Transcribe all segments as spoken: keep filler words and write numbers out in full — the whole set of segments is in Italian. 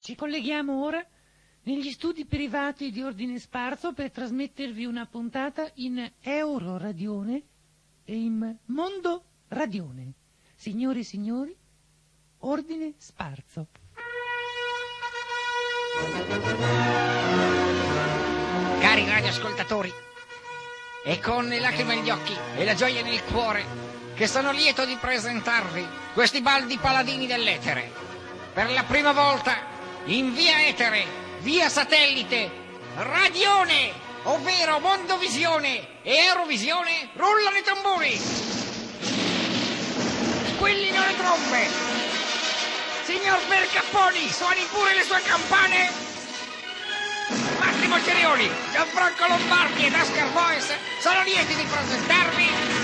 Ci colleghiamo ora negli studi privati di Ordine Sparso per trasmettervi una puntata in Euroradione e in Mondo Radione. Signore e signori, Ordine Sparso. Cari radioascoltatori, è con le lacrime negli occhi e la gioia nel cuore che sono lieto di presentarvi questi baldi paladini dell'etere. Per la prima volta in via etere, via satellite, Radione, ovvero Mondovisione e Eurovisione, rullano i tamburi, squillino le trombe. Signor Percapponi, suoni pure le sue campane. Massimo Cerioli, Gianfranco Lombardi ed Oscar Boys sono lieti di presentarvi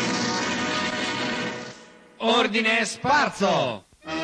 Ordine Sparso.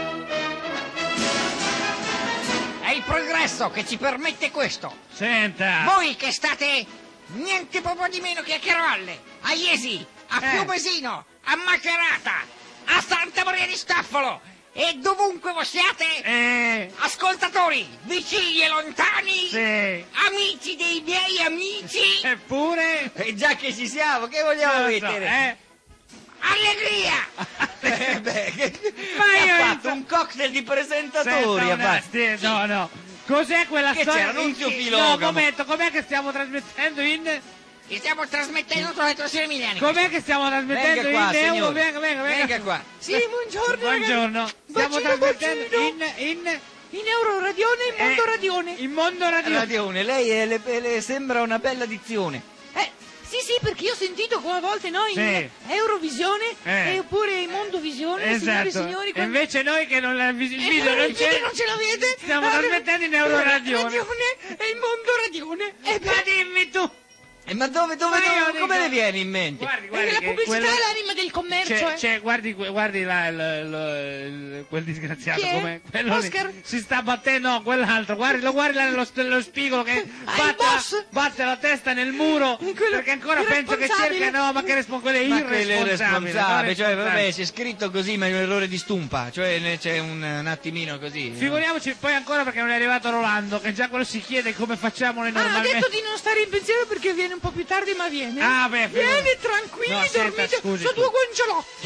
È il progresso che ci permette questo. Senta. Voi che state niente proprio di meno che a Chiaravalle, a Iesi, a Eh. Fiumesino, a Macerata, a Santa Maria di Staffolo e dovunque voi siate, Eh. ascoltatori, vicini e lontani, Sì. amici dei miei amici, Eppure. E già che ci siamo, che vogliamo non lo so, mettere? eh. allegria! Eh, beh, che, Ma che io ha in- fatto un cocktail di Senta presentatori. un ha fatto. attimo, no, no. Cos'è quella Che storia? c'era, Nunzio in- Filogamo. No, momento, com'è che stiamo trasmettendo in... Che stiamo trasmettendo tra le trasmissioni emiliane. Com'è che stiamo trasmettendo Venga qua, in Euro? signore. Venga, venga, venga. Venga qua. Sì, buongiorno. Buongiorno. Stiamo Bacino, trasmettendo bacino. in... in... In Euroradione e in Mondo eh, Radione. In Mondo Radio. Radione, lei è- le, le sembra una bella dizione. Eh, sì, sì, perché io ho sentito come a volte noi Sì. in Eurovisione Eh. e oppure in Mondovisione, signori e Esatto. signori. E quando- invece noi che non la, il video Eh, non il video c'è... non ce l'avete? Stiamo Ah, trasmettendo in Euroradione. Radione e in Mondo Radione. E Ma dimmi tu. Eh, ma dove, dove, Ma io dove- come dico- le viene in mente? Guardi, E guardi la che pubblicità quella- è l'anima del commercio, C'è, eh. c'è, guardi, guardi là, il, il- il- quel disgraziato Chi è? come quello lì. Oscar? Si sta battendo, no, quell'altro, guardi, lo guardi là nello, nello spigolo che Ah, il batte, boss? la, batte la testa nel muro Quello perché ancora penso che irresponsabile. cerca, no, ma che respon- quello è Ma quello è irresponsabile. irresponsabile, cioè irresponsabile. vabbè, c'è scritto così, ma è un errore di stumpa, cioè ne- c'è un, un attimino così. Figuriamoci poi ancora perché non è arrivato Rolando, che già quello si chiede come facciamo noi Ah, ha normalmente. detto di non stare in pensiero perché viene un po' più tardi, ma viene. Ah, beh, figurati. Vieni tranquilli, No, senta, dormite scusi, su scusi. due gongiolotti.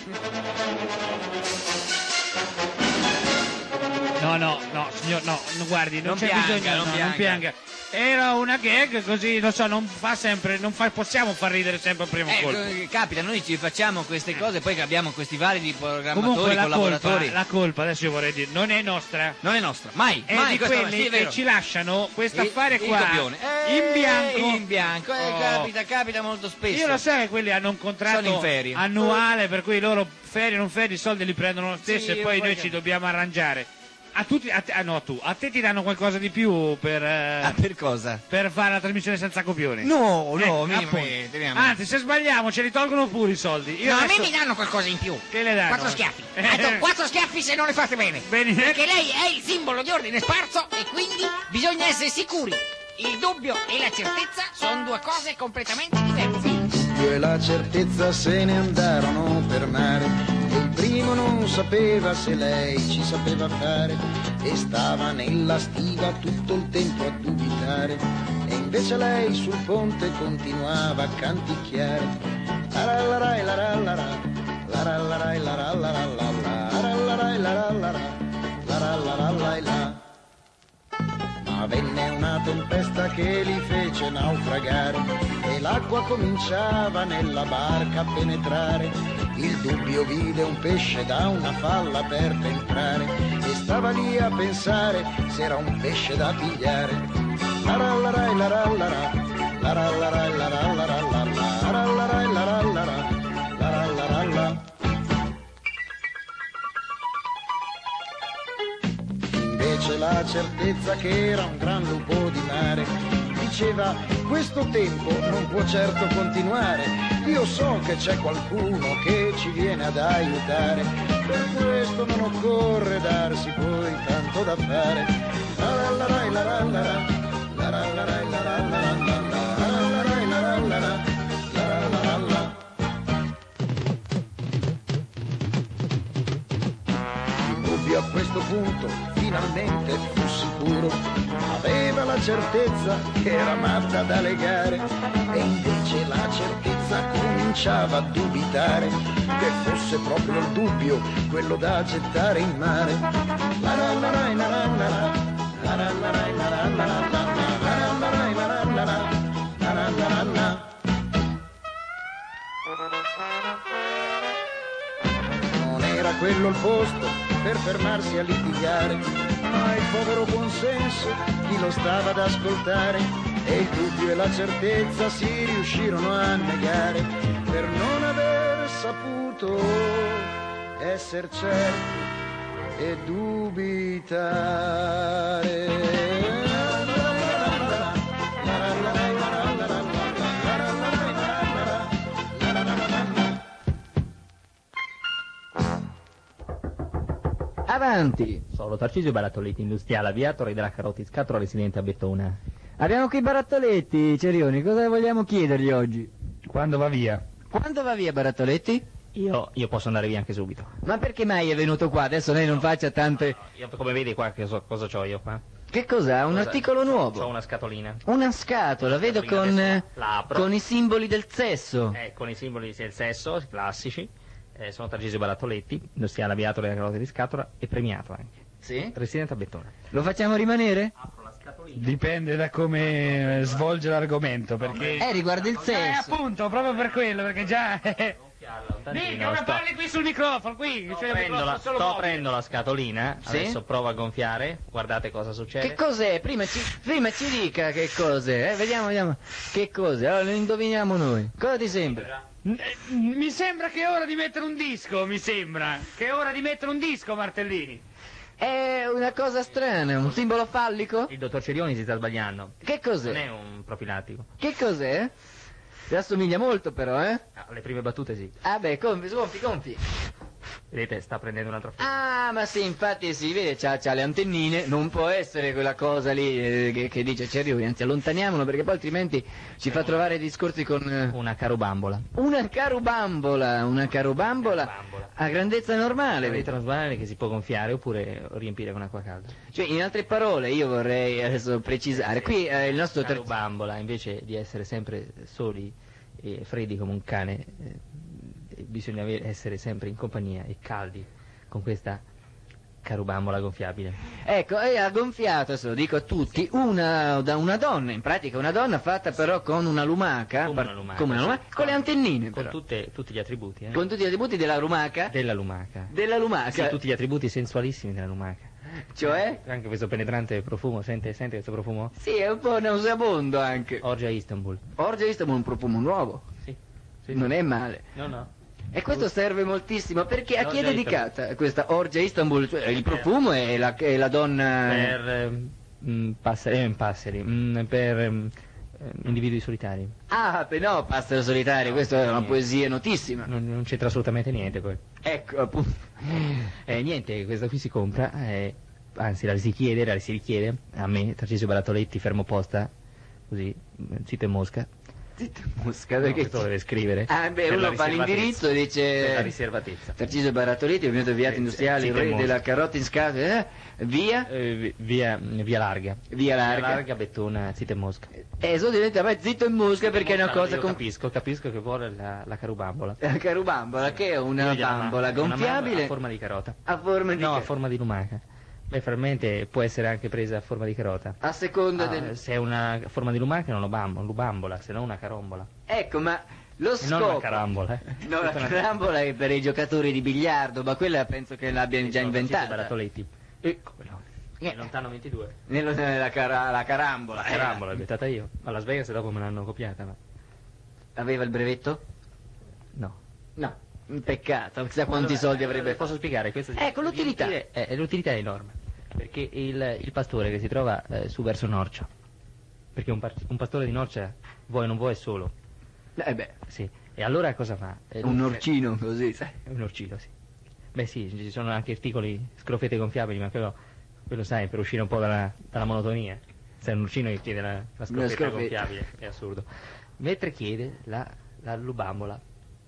No, no, no, signor, no, no, guardi, non, Non c'è pianga, bisogno, non no, pianga. non pianga. Era una gag così, non so, non fa sempre, non fa, possiamo far ridere sempre al primo Eh, colpo. co- capita, noi ci facciamo queste cose, poi che abbiamo questi vari programmatori, Comunque la collaboratori. colpa, la colpa, adesso io vorrei dire, non è nostra, Non è nostra, mai, è mai di questo quelli sì, è che vero. ci lasciano questo Il- affare il qua copione. Eh, in bianco. in bianco, eh, Oh. capita, capita molto spesso. Io lo so che quelli hanno un Sono contratto in ferie. annuale, per cui loro ferie non ferie, i soldi li prendono lo stesso Sì, e poi poi noi che- ci dobbiamo arrangiare. A tutti, a te, ah, no, tu, a te ti danno qualcosa di più per, eh, Ah, per cosa? per fare la trasmissione senza copioni? No, no, Eh, minimamente, appunto. minimamente. Anzi, se sbagliamo ce li tolgono pure i soldi. Io No, a me adesso- mi danno qualcosa in più. Che le danno? Quattro schiaffi. Eh. Ha detto quattro schiaffi se non le fate bene. Bene. Perché lei è il simbolo di ordine sparso e quindi bisogna essere sicuri. Il dubbio e la certezza sono due cose completamente diverse. Io e la certezza se ne andarono per mare e il primo non sapeva se lei ci sapeva fare e stava nella stiva tutto il tempo a dubitare e invece lei sul ponte continuava a canticchiare Laralarai, larallara, laralarai, larallaralla, laralarai, larallara, laralarai, la. Ma venne una tempesta che li fece naufragare e l'acqua cominciava nella barca a penetrare. Il dubbio vide un pesce da una falla aperta entrare e stava lì a pensare se era un pesce da pigliare. Larallarai, larallara, larallarai, larallaralla, larallarai, larallara, larallaralla. Invece la certezza che era un gran lupo di mare diceva questo tempo non può certo continuare, io so che c'è qualcuno che ci viene ad aiutare, per questo non occorre darsi poi tanto da fare. Larallarai, larallara, larallarai, larallara, larallarai, larallara, larallaralla. Il dubbio a questo punto finalmente fu sicuro la certezza che era matta da legare, e invece la certezza cominciava a dubitare che fosse proprio il dubbio quello da gettare in mare. La la la la la la la la la la la la la la la la la la. Non era quello il posto per fermarsi a litigare, ma il povero buonsenso chi lo stava ad ascoltare, e il dubbio e la certezza si riuscirono a negare per non aver saputo esser certi e dubitare. Avanti! Sono Tarcisio Barattoletti, industriale aviatore della Carotti Scatola, residente a Bettona. Abbiamo qui Barattoletti, Cerioni, cosa vogliamo chiedergli oggi? Quando va via? Quando va via Barattoletti? Io, io posso andare via anche subito. Ma perché mai è venuto qua? Adesso lei non faccia tante... Io, come vedi qua, che so, cosa c'ho io qua? Che cos'ha? Un Cosa- articolo nuovo? C'ho una scatolina. Una scatola, vedo scatolina, con, adesso eh, la apro. con i simboli del sesso. Eh, con i simboli del sesso, classici. Eh, sono Tarcisio Barattoletti, industriale aviatore della Carotti di Scatola e premiato anche. Sì? Residente a Bettona. Lo facciamo rimanere? Apro la scatolina. Dipende da come eh, svolge l'argomento, perché... Eh, riguarda il Eh, sesso. appunto, proprio per quello, perché già... Tantino, Mica, ora sto- parli qui sul microfono, qui, Sto c'è il prendo, microfono la, solo sto mobile. prendo la scatolina, Sì? adesso provo a gonfiare, guardate cosa succede. Che cos'è? Prima ci, prima ci dica che cos'è, eh? Vediamo, vediamo. Che cos'è? Allora lo indoviniamo noi. Cosa ti sembra? Eh, Mi sembra che è ora di mettere un disco, mi sembra. Che è ora di mettere un disco, Martellini. È una cosa strana, un simbolo fallico? Il dottor Cerioni si sta sbagliando. Che Non cos'è? è un profilattico. Che cos'è? Ti assomiglia molto però, eh? Ah, le prime battute sì. Ah beh, confi, confi, confi. Vedete, sta prendendo un'altra forma. Ah, ma sì, infatti si vede, c'ha, c'ha le antennine, non può essere quella cosa lì eh, che, che dice Cerioni, anzi allontaniamolo perché poi altrimenti ci fa trovare discorsi con... eh, Una carobambola. Una carubambola, una carubambola Carubambola. a grandezza normale, Avete vedi? trasparente che si può gonfiare oppure riempire con acqua calda. Cioè, in altre parole, io vorrei adesso precisare, qui eh, il nostro ter- Carobambola, invece di essere sempre soli e freddi come un cane, eh, bisogna avere- essere sempre in compagnia e caldi con questa carobambola gonfiabile. Ecco, e ha gonfiato, adesso lo dico a tutti, una, da una donna, in pratica una donna fatta però con una lumaca, Come par- una lumaca, come una sì. lumaca, con le antennine Con però. tutte- tutti gli attributi, eh? Con tutti gli attributi della lumaca? Della lumaca. Della lumaca? Sì, tutti gli attributi sensualissimi della lumaca. Cioè? Anche questo penetrante profumo, sente, sente questo profumo? Sì, è un po' nauseabondo anche. Orgia Istanbul. Orgia Istanbul è un profumo nuovo, Sì. sì. non è male. No, no. E questo serve moltissimo, perché a chi è Orgia dedicata questa Orgia Istanbul? Cioè, il profumo è la, è la donna... Per ehm, mm, passeri, eh, passeri mm, per ehm, eh, individui solitari. Ah, beh, no, Passero Solitari, questa è una poesia notissima. Non, non c'entra assolutamente niente poi. Ecco, appunto. Eh, niente, questa qui si compra, eh, anzi la si chiede, la si richiede a me, Tarcisio Barattoletti, fermo posta, così, zitto e mosca. Zitto, Mosca, No, perché... questo lo deve scrivere. Ah, beh, Per la uno fa l'indirizzo e riservatezza. dice... Per la riservatezza. Tarcisio Barattoletti, benvenuto al Viato Eh, Industriale, il zitto e re mosca. della carota in scatola, eh? Via? Eh, vi- via, via larga. Via larga. Via larga, Bettona, zitto e mosca. Eh, sono diventa poi zitto e Mosca perché è una Allora, cosa... io con- capisco, capisco che vuole la, la carubambola. La carubambola, che è una Io gliela bambola mando, una gonfiabile a forma di carota. a forma di... No, a ca- forma di lumaca. Beh, francamente può essere anche presa a forma di carota. a seconda Ah, del... Se è una forma di lumaca è una bambo- lubambola, se no una carombola. Ecco, ma lo E non una scopo... carambola, eh. No, la Tutta una- carambola è per i giocatori di biliardo, ma quella penso che l'abbiano già Sono Tarcisio inventata. Barattoletti. E come no? Eh. È lontano ventidue. Nello- nella cara- la carambola. La eh. carambola l'ho inventata io. A Las Vegas dopo me l'hanno copiata, ma... Aveva il brevetto? No. No, un peccato, chissà quanti Allora, soldi eh, avrebbe Posso spiegare? Questo Ecco, l'utilità. L'utilità è, è- l'utilità è enorme. Perché il, il pastore che si trova eh, su verso Norcia, perché un, par- un pastore di Norcia vuoi o non vuoi è solo, Eh beh, sì. E allora cosa fa? Eh, un lui- orcino così, sai. È un orcino, sì. Beh sì, ci sono anche articoli scrofete gonfiabili, ma quello, quello sai, per uscire un po' dalla, dalla monotonia. Se è un orcino che chiede la, la scrofetta scrofetta. gonfiabile, è assurdo. Mentre chiede la, la lubambola.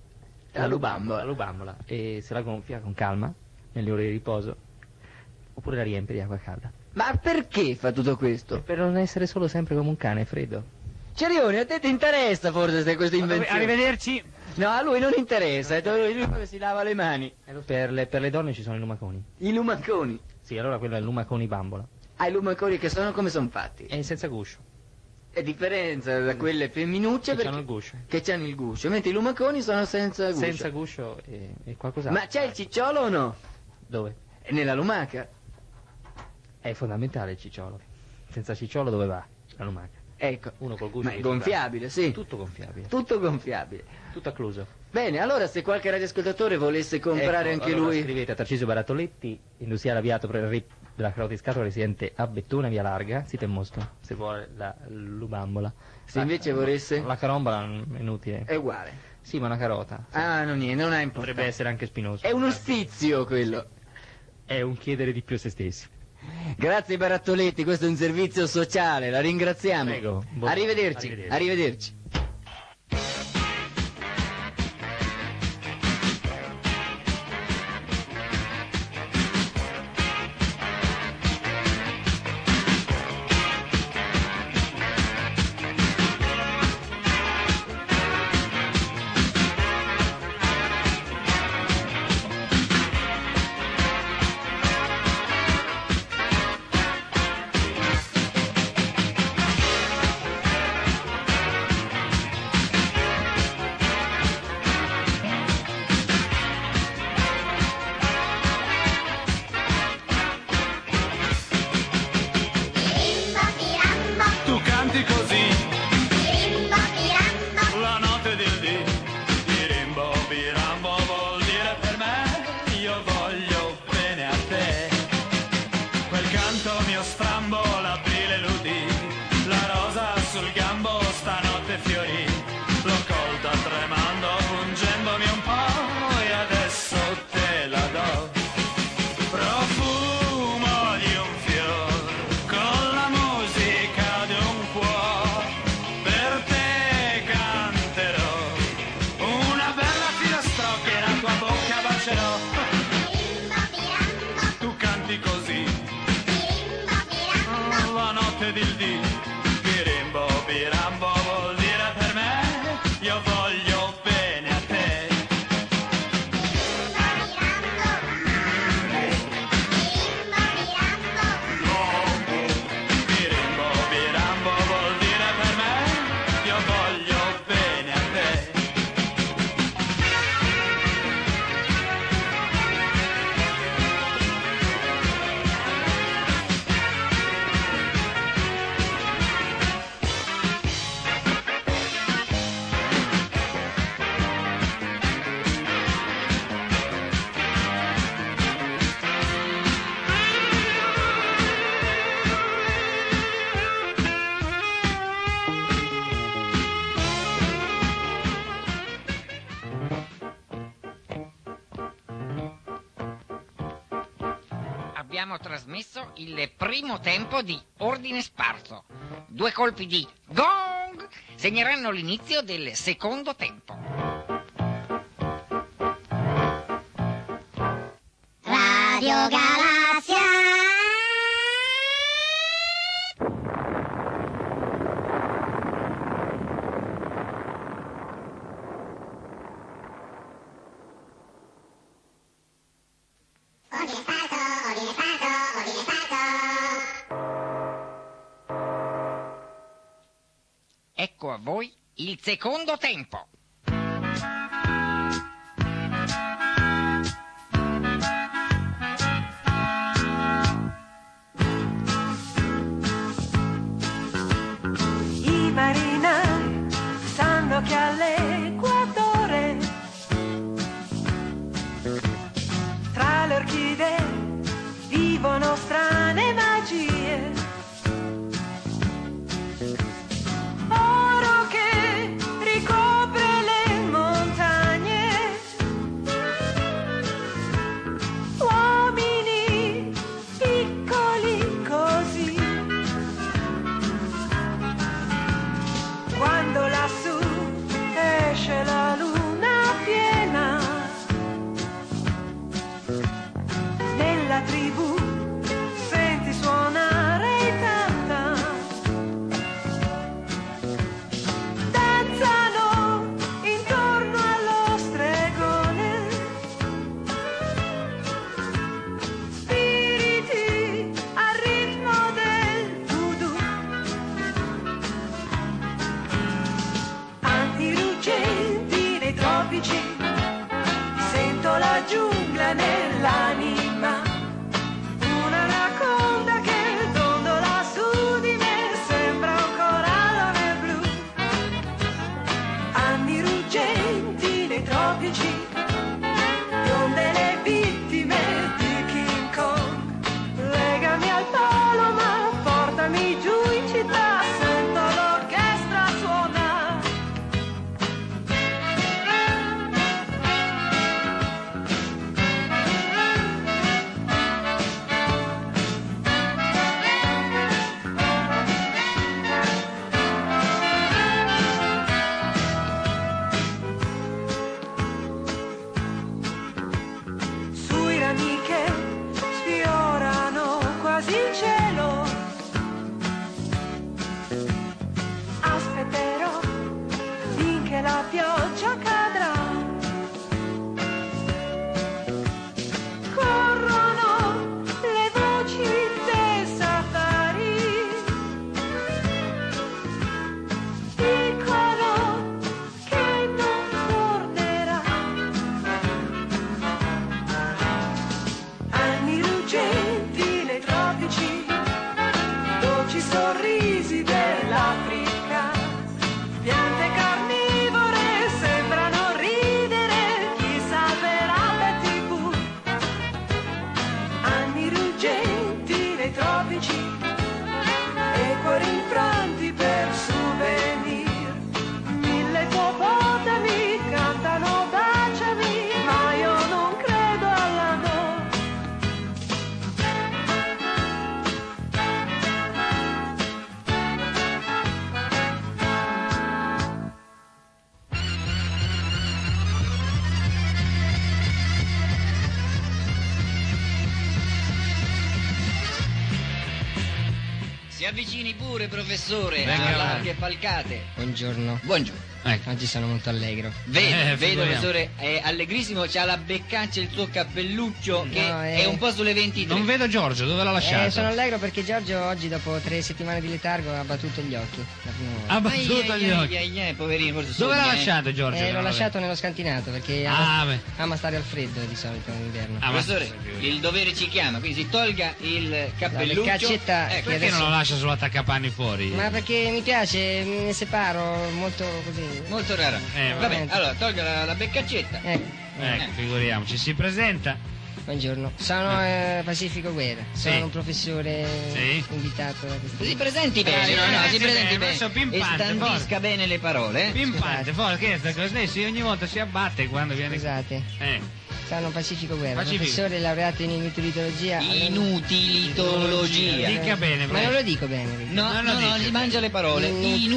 La lubambola. La lubambola. E se la gonfia con calma, nelle ore di riposo, oppure la riempie di acqua calda. Ma perché fa tutto questo? Per non essere solo sempre come un cane, Fredo. Cerioni, a te ti interessa forse se questa invenzione? Arrivederci. No, a lui non interessa, è lui, lui proprio si lava le mani. Per le, per le donne ci sono i lumaconi. I lumaconi? Sì, allora quello è il lumaconi bambola. Ah, i lumaconi che sono come sono fatti? È senza guscio. È differenza da quelle femminucce Che perché... c'hanno il guscio. Che c'hanno il guscio, mentre i lumaconi sono senza guscio. Senza guscio e, e qualcos'altro. Ma c'è il cicciolo o no? Dove? È nella lumaca. È fondamentale il cicciolo. Senza cicciolo dove va? La lumaca. Ecco. Uno col guscio. Ma è gonfiabile, sì. Tutto gonfiabile. Tutto gonfiabile. Tutto accluso. Bene, allora se qualche radioascoltatore volesse comprare Ecco, anche allora lui... scrivete a Tarcisio Barattoletti, industriale avviato per il R I P della Carota di Scatola, residente a Bettona, via Larga, sito e Mosto, se vuole la lubambola. Se invece volesse... La carombola è inutile. È uguale. Sì, ma una carota. Sì. Ah, no, niente, non ha importanza. Potrebbe essere anche spinoso. È uno stizio quello. È un chiedere di più a se stessi. Grazie Barattoletti, questo è un servizio sociale, la ringraziamo. Prego. Buon- Arrivederci. Arrivederci. Arrivederci. Tu canti così, la notte del dì, birimbo birambo vuol dire per me, io voglio bene a te. Quel canto mio strambo, l'aprile l'udì, la rosa sul gambo stanotte fiorì, l'ho colta tremando, pungendomi un po' e adesso te la do. Profumo di un fior, con la musica di un cuore, per te canterò, una bella filastrocca e la tua bocca bacerò. Tu canti così, la notte del dì, birimbo birambo vuol dire per me, io voglio bene a te. Birimbo birambo vuol dire per me, io voglio bene a te. Abbiamo trasmesso il primo tempo di Ordine Sparso. Due colpi di gong segneranno l'inizio del secondo tempo. Radio Galassia. Ordine Sparso, Ordine Sparso, Ordine Sparso. Ecco a voi il secondo tempo. I marinai sanno che all'equatore tra le orchidee vivono strane magie. Oro che ricopre le montagne, uomini piccoli così. Quando lassù dolci sorrisi dell'Africa. Piante carnivore sembrano ridere, chi salverà la tivù. Anni ruggenti nei tropici e cuori infranti per souvenir. Mille ippopotami cantano baciami, ma io non credo alla no. Si avvicini pure, professore, Venga, a va. larghe falcate. Buongiorno. Buongiorno. Ecco. Oggi sono molto allegro. Vedo, Eh, vedo, figuriamo. professore, è allegrissimo, c'ha la beccaccia, il suo cappelluccio che No, è... è- un po' sulle ventitré. Non vedo Giorgio, dove l'ha lasciato? Eh, sono allegro perché Giorgio oggi, dopo tre settimane di letargo, ha battuto gli occhi. La prima volta. Ha battuto Ai, gli ai, occhi. ai, ai, poverino, forse Dove l'ha sogna, eh. lasciato Giorgio? Eh, che l'ho non lo lasciato nello scantinato perché Ah, ama, beh. ama stare al freddo di solito in inverno. Ah, ma- Professore, il dovere ci chiama, quindi si tolga il cappelluccio. beccaccetta Ecco, che Perché adesso- non lo lascia solo attaccapanni fuori? Ma perché mi piace, me ne separo molto così. molto raro. Eh, Vabbè, veramente. allora tolga la, la beccaccetta. Ecco. Ecco, figuriamoci, si presenta. Buongiorno, sono eh, Pacifico Guerra, sono Sì. un professore Sì. invitato da questi. Si presenti bene, Eh, no, no, eh, si sì, presenti beh, bene. adesso E pimpante, standisca forza. bene le parole. eh. Pimpante, forza, che è sta cosa? Lei si- ogni volta si abbatte quando viene... Scusate, Eh, sono Pacifico Guerra, Pacifico. professore laureato in inutilitologia. Inutilitologia. Dica bene, Ma prego. non lo dico bene. perché- No, Non lo no, no, dice. si mangia le parole.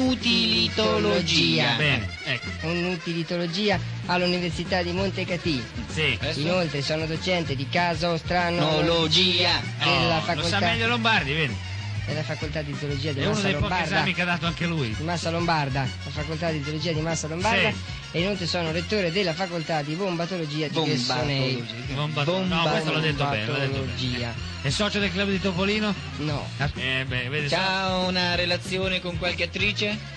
Inutilitologia. Bene, ecco. Un'utilitologia all'Università di Montecatini. Sì. Adesso? Inoltre sono docente di casostranologia Nologia. della, Oh, lo sa facoltà, meglio Lombardi, vedi? della facoltà di zoologia di È uno Massa dei pochi Lombarda. esami che ha dato anche lui. Di Massa Lombarda, la facoltà di zoologia di Massa Lombarda. Sì. E inoltre sono rettore della facoltà di bombatologia di Gressonei. Bombato- No, questo l'ho detto bene, l'ho detto bene. Bombatologia. È socio del club di Topolino? No. Eh, beh, vedi. C'ha una relazione con qualche attrice?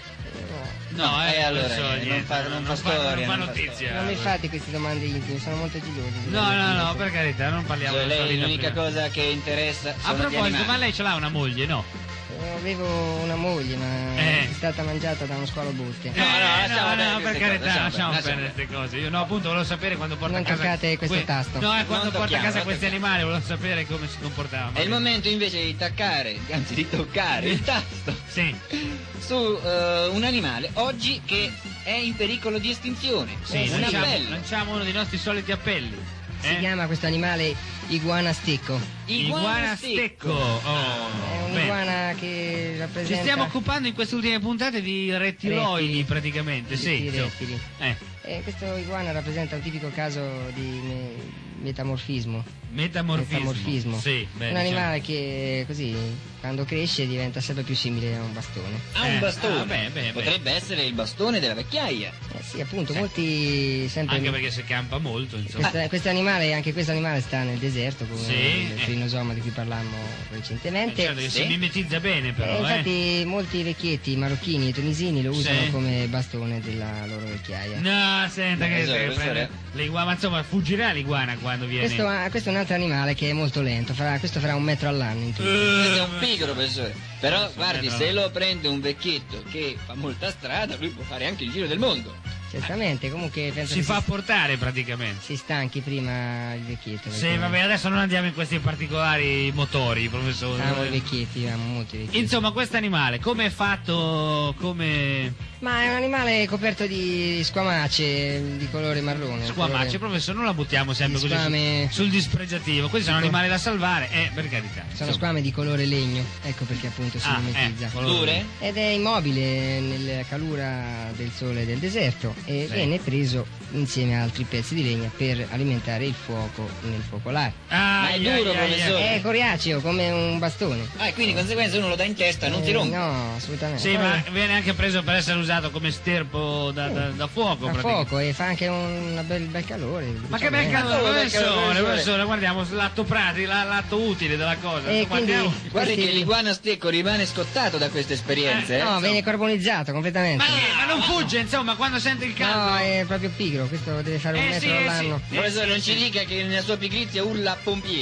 No, eh, eh, allora, non so eh, niente, non fa- non fa storia, Non fa non fa notizia. Non mi fate queste domande intime, sono molto geloso. No, no, no, per carità, non parliamo Cioè, di lei Torino l'unica prima. cosa che interessa A sono gli proposito, animali. ma lei ce l'ha una moglie, no? Eh, Avevo una moglie, ma Eh. è stata mangiata da uno squalo botte. No, no, lasciamo no, perdere no, per queste carità, cose, lasciamo lasciamo perdere queste cose. Io no, appunto volevo sapere quando porta Non a casa toccate questo que- tasto. No, è quando Non porta a tocchiamo, casa non questi tocchiamo. animali, volevo sapere come si comportava. È il momento invece di taccare, anzi di toccare il tasto Sì, su eh, un animale oggi che è in pericolo di estinzione. sì, un lanciamo, appello. lanciamo uno dei nostri soliti appelli. Si Eh? chiama questo animale iguana stecco. Iguana stecco. Oh, È bene. un'iguana che Ci rappresenta stiamo occupando in queste ultime puntate di rettiloidi, Rettili. praticamente, sì. Di insomma. rettili. Eh, E questo iguana rappresenta un tipico caso di me- metamorfismo. metamorfismo. Metamorfismo. Sì, beh, un diciamo- animale che così quando cresce diventa sempre più simile a un bastone. Ha un Eh, bastone. ah, beh, beh, beh. Potrebbe essere il bastone della vecchiaia. Eh sì, appunto, Sì. molti sempre Anche perché si campa molto, insomma. Questo, questo animale, anche questo animale sta nel deserto come Sì, il eh. trinosoma di cui parlammo Eh, recentemente. certo che si Sì. mimetizza bene, Eh, però, eh. infatti molti vecchietti marocchini e tunisini lo usano Sì. come bastone della loro vecchiaia. No, senta che, Professore, che professore. prende l'iguana, ma insomma fuggirà l'iguana quando viene. Questo, ha- questo è un altro animale che è molto lento, farà- questo farà un metro all'anno in tutto. Questo è Eh, un pigro, professore. Però guardi, no. se lo prende un vecchietto che fa molta strada, lui può fare anche il giro del mondo. Certamente, comunque penso si che fa si, portare praticamente. si stanchi prima il vecchietto. Sì, perché vabbè, adesso non andiamo in questi particolari motori, professore. Amo i vecchietti, amo molti vecchietti. Insomma, questo animale, come è fatto, come Ma è un animale coperto di squamacce di colore marrone. squamacce, colore- professore, non la buttiamo sempre Di così squame- sul, sul dispregiativo. Questi sono Tipo- animali da salvare, eh, per carità. Sono insomma. squame di colore legno, ecco perché appunto si Ah, mimetizza. eh, colore- Dure? Ed è immobile nella calura del sole del deserto e Sì. viene preso insieme a altri pezzi di legna per alimentare il fuoco nel focolare. Ah, Ma è ai, duro, ai, ai, professore. ai. È coriaceo come un bastone. Ah, e quindi di conseguenza uno lo dà in testa, non si Eh, rompe. No, assolutamente. Sì, Poi ma viene anche preso per essere usato come sterpo da, da- da fuoco. fa praticamente. fuoco e fa anche un bel, bel calore. Ma che diciamo, bel eh. calore, Ma come bel professore, calore? professore, guardiamo l'atto pratico, la- l'atto utile della cosa. E Guardiamo. quindi- Guardi Questi- che l'iguana stecco rimane scottato da queste esperienze. eh. No, viene carbonizzato completamente. Ma, che- ma non fugge, insomma, quando sente il caldo. No, è proprio pigro, questo deve fare un Eh, metro sì, eh, all'anno. sì. Professore, non sì, ci sì. dica che nella sua pigrizia urla pompieri.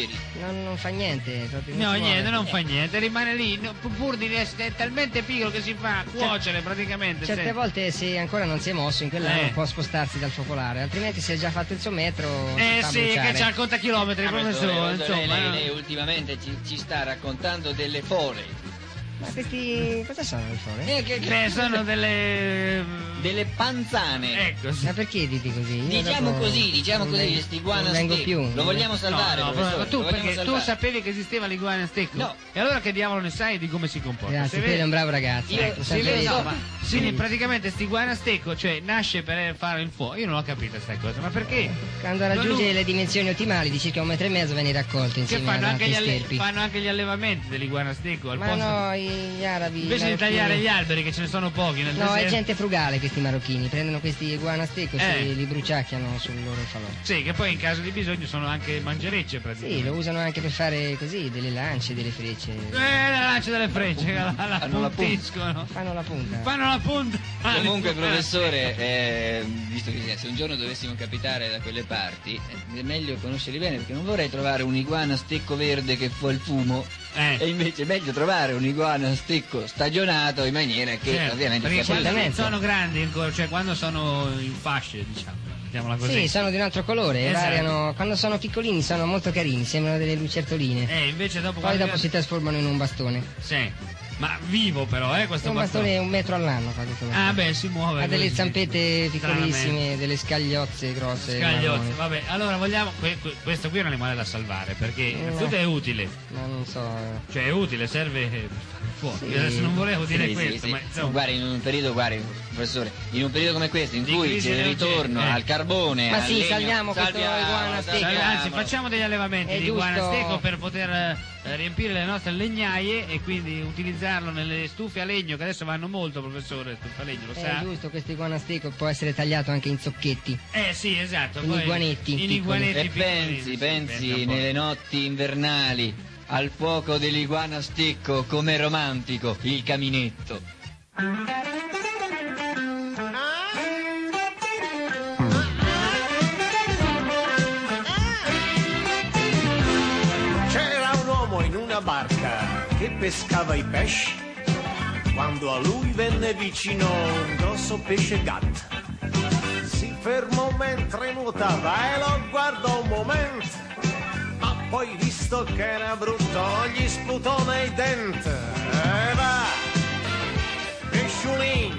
Non, non fa niente, proprio non No, si niente, muove. non fa niente, rimane lì, no, pur di essere talmente piccolo che si fa cuocere praticamente. Certe sì. volte se ancora non si è mosso in quell'anno Eh. può spostarsi dal focolare, altrimenti se ha già fatto il suo metro si Eh fa sì, bruciare. che c'ha il contachilometri, Ah, ma professore, lei, insomma. lei, eh. lei ultimamente ci, ci sta raccontando delle fole. Ma questi cosa sono le fore? Eh, che- Beh, sono delle... delle panzane. Ecco, sì. Ma perché dite così? Io Diciamo dopo così, diciamo non così, vengo- questi iguana non vengo steak. più. Lo vogliamo salvare, No, no, professore, ma tu, lo vogliamo perché tu salvare. sapevi che esisteva l'iguana stecco? No. E allora che diavolo ne sai di come si comporta? Grazie, Se quello è vedi- un bravo ragazzo. Io- ecco, Si sempre vede, lì. no, ma Sì. quindi praticamente sti iguana stecco, cioè nasce per fare il fuoco. Io non ho capito questa cosa, ma perché? Quando Non raggiunge lu- le dimensioni ottimali di circa un metro e mezzo viene raccolto Che insieme fanno ad anche, altri gli alle- sterpi. fanno anche gli allevamenti dell'iguana stecco al Ma posto. no, gli arabi... Invece di marocchini- tagliare gli alberi, che ce ne sono pochi nel No, è deserto. gente frugale questi marocchini, prendono questi iguana stecco Eh. e li bruciacchiano sul loro falò. Sì, che poi in caso di bisogno sono anche mangerecce praticamente. Sì, lo usano anche per fare così, delle lance, delle frecce. Eh, la lancia delle frecce, la, la Fanno la puntiscono. Fanno la punta. Fanno la punta. Comunque, professore, eh, visto che se un giorno dovessimo capitare da quelle parti, eh, è meglio conoscerli bene, perché non vorrei trovare un'iguana stecco verde che fa il fumo, Eh. e invece è meglio trovare un'iguana stecco stagionato in maniera che Certo, ovviamente perché sia quando Certamente. sono grandi ancora, cioè quando sono in fasce, diciamo, mettiamola così. Sì, sono di un altro colore, Esatto. variano. Quando sono piccolini sono molto carini, sembrano delle lucertoline. Eh, invece dopo Poi quando- dopo si trasformano in un bastone. Sì. Ma vivo però, eh, questo Un bastone un metro all'anno fa questo bastone. Ah, beh, si muove. Ha delle così. zampette piccolissime, Stranamente. delle scagliozze grosse. Scagliozzi, marroni. vabbè, allora vogliamo. que- que- questo qui è un animale da salvare perché innanzitutto è utile. Ma non so. Cioè è utile, serve per fare fuoco. Sì. Io adesso non volevo dire Sì, sì, questo, sì. ma insomma. Guarda, in un periodo, guardi, professore, in un periodo come questo, in Di cui crisi c'è il energetica, ritorno eh. al carbone, Ma al sì, legno, salviamo questo iguana stecco. Cioè, salviamo. anzi, facciamo degli allevamenti È di iguana giusto- stecco per poter eh, riempire le nostre legnaie e quindi utilizzarlo nelle stufe a legno che adesso vanno molto, professore, stufe a legno, lo È sa? giusto, questo iguana stecco può essere tagliato anche in zocchetti. Eh sì, esatto. In poi- iguanetti In piccoli. iguanetti E piccolini, pensi, sì, pensi pensa un po'. nelle notti invernali al fuoco dell'iguana stecco, com'è romantico il caminetto. C'era un uomo in una barca che pescava i pesci, quando a lui venne vicino un grosso pesce gatto. Si fermò mentre nuotava e lo guardò un momento, ma poi visto che era brutto gli sputò nei denti. E va, pesciolin,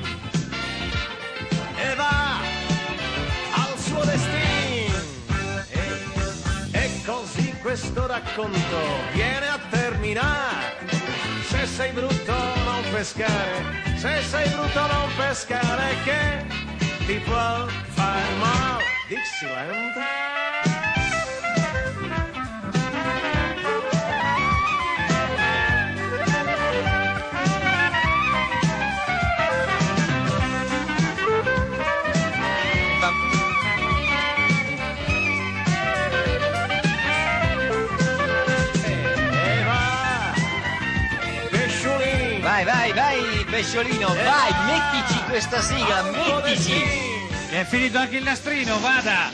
e va al suo destino. E, e così questo racconto viene a terminare. Se sei brutto non pescare, se sei brutto non pescare, che ti può far male. Dixieland. E va, pesciolino. Vai, vai, vai, pesciolino, vai, mettici questa sigla, mettici. Che è finito anche il nastrino, vada!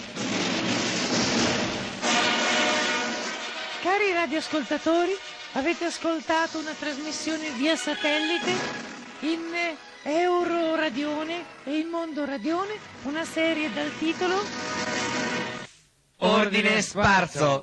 Cari radioascoltatori, avete ascoltato una trasmissione via satellite in Euroradione e il Mondo Radione, una serie dal titolo Ordine sparso.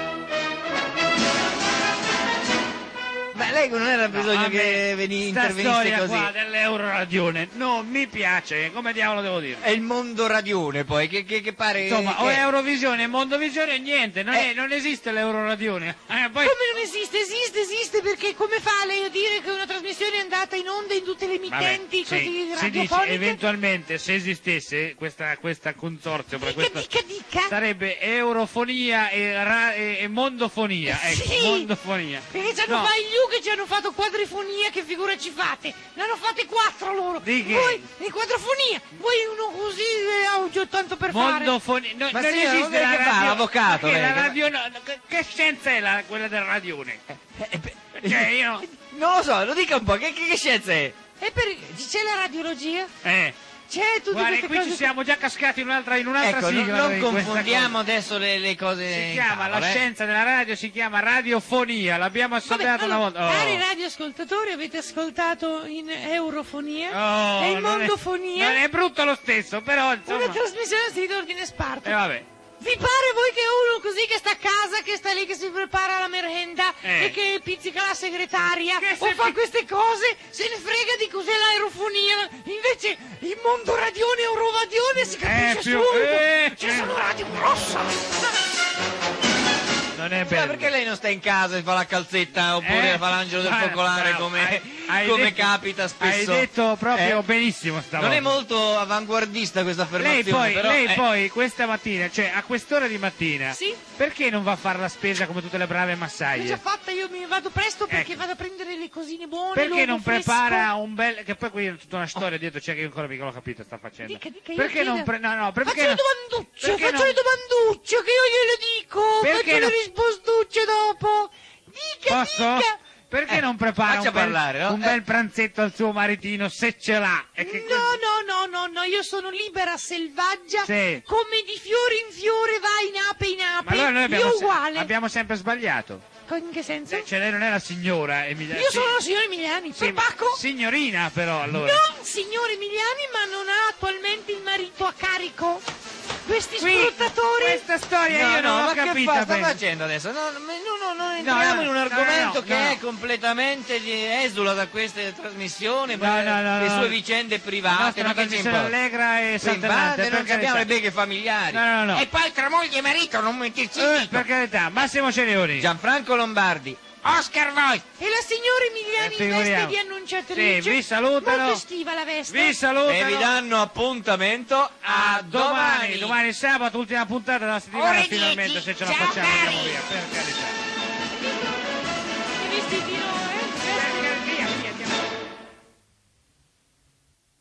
Ma lei non era bisogno No, a che me veni, sta intervenisse storia così. qua dell'Euroradione non mi piace, come diavolo devo dire? È il mondo radione poi, che, che, che pare... Insomma, o che- Eurovisione, Mondovisione, niente, non, è- non esiste l'Euroradione. Eh, poi... Come non esiste? Esiste, esiste, perché come fa lei a dire che una trasmissione è andata in onda in tutte le Vabbè, emittenti sì, così si dice radiofoniche? eventualmente se esistesse questa, questa consorzio per Dica, questa dica, dica. sarebbe Eurofonia e, ra- e- e Mondofonia, ecco, Sì. Mondofonia. Perché ci hanno No. fatto gli che ci hanno fatto quadrifonia, che figura ci fate? Ne hanno fatte quattro loro. Di che? Voi, di quadrifonia, voi uno così eh, audio tanto per fare. Mondofonia, no, Ma non signora, esiste non è la che fa radio, l'avvocato, perché lei, la che- radio no, no, che, che scienza è la, quella del radione? Cioè io, Non lo so, lo dica un po', che, che, che scienza è? E per... c'è la radiologia? eh, c'è tutte Guarda, queste qui cose. ci siamo già cascati in un'altra, in un'altra Ecco, non, sigla. non noi, questa confondiamo cosa. adesso le, le cose. Si in chiama, la tavola, eh. scienza della radio si chiama radiofonia, l'abbiamo Vabbè, assaggiata una allora, volta. Oh. Cari radioascoltatori, avete ascoltato in Eurofonia Oh, e in non è- Mondofonia non è brutto lo stesso, però insomma. una trasmissione di ordine sparto. E vabbè. Vi pare voi che uno così che sta a casa, che sta lì, che si prepara la merenda Eh. e che pizzica la segretaria Che o se- fa queste cose, se ne frega di cos'è l'aerofonia? Invece il mondo radione e eurovadione si capisce Eh, più- subito. eh, Ci eh. sono radio grossa. Non è Ma bello. perché lei non sta in casa e fa la calzetta oppure Eh, fa l'angelo del guarda, focolare bravo, come, hai- hai come detto- capita spesso? Hai detto proprio Eh? benissimo stavolta. Non è molto avanguardista questa affermazione, Lei poi, però lei eh, poi questa mattina, cioè a quest'ora di mattina, Sì. perché non va a fare la spesa come tutte le brave L'ho già massaglie? fatta, io mi vado presto perché Ecco. vado a prendere le cosine buone. Perché l'uovo non fresco. prepara un bel... che poi qui è tutta una storia dietro, c'è che io ancora mica l'ho capito sta facendo. Dica, dica, io perché non chiedo. pre... no, no, perché Faccio le non... domanducce, perché faccio non- le domanducce che io gliele dico, Perché faccio non- le rispostucce dopo. Dica, Posso? dica. Perché Eh, non prepara faccia un, bel, parlare, no? un Eh. bel pranzetto al suo maritino se ce l'ha? E che No, no, no, no, no, io sono libera, selvaggia, Sì. come di fiore in fiore va in ape in ape, Ma allora noi abbiamo, io se- uguale. abbiamo sempre sbagliato. In che senso? Cioè lei non è la signora Emiliani. Io sono la signora Emiliani, Sì, ma- Perbacco. signorina però allora. Non signore Emiliani, ma non ha attualmente il marito a carico. Questi Qui, sfruttatori. questa storia no, io no, non l'ho ma che capita fa? Sta bene. facendo adesso? No, no, no, no, non entriamo no, in un no, argomento no, che no. è completamente di- esula da queste trasmissioni, No, no, no, le no. sue vicende La private, nostra è ma una che ci trasmissione importa? allegra e Sì, in saltellante, base, non per abbiamo le carità. beghe familiari. No, no, no. E poi tra moglie e marito non metterci il Eh, dito. per carità, Massimo Cerioni. Gianfranco Lombardi. Oscar Voigt. E la signora Emiliani Eh, in veste figuriamo. di annunciatrice. Sì, vi salutano. Molto estiva la veste. Vi salutano. E vi danno appuntamento a A domani, domani. domani sabato, ultima puntata della settimana, Ore finalmente dieci. se ce la Ciao, facciamo cari. andiamo via, per carità. I vestitino